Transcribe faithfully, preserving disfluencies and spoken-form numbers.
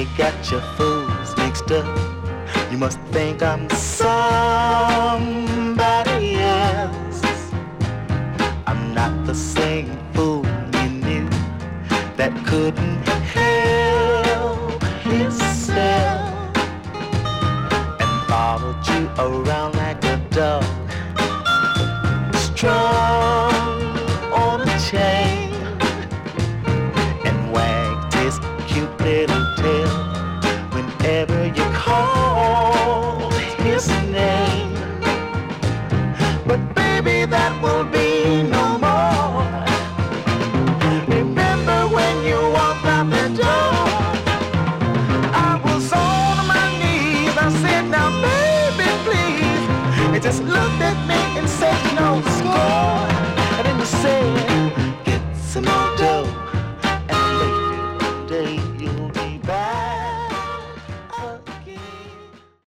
they got your fools mixed up. You must think I'm somebody else. I'm not the same fool you knew that couldn't help himself and followed you around like a dog, strung on a chain, and wagged his cute little tail whenever you call his name. But baby, that will be no more. Remember when you walked out the door, I was on my knees. I said, now baby, please, and just looked at me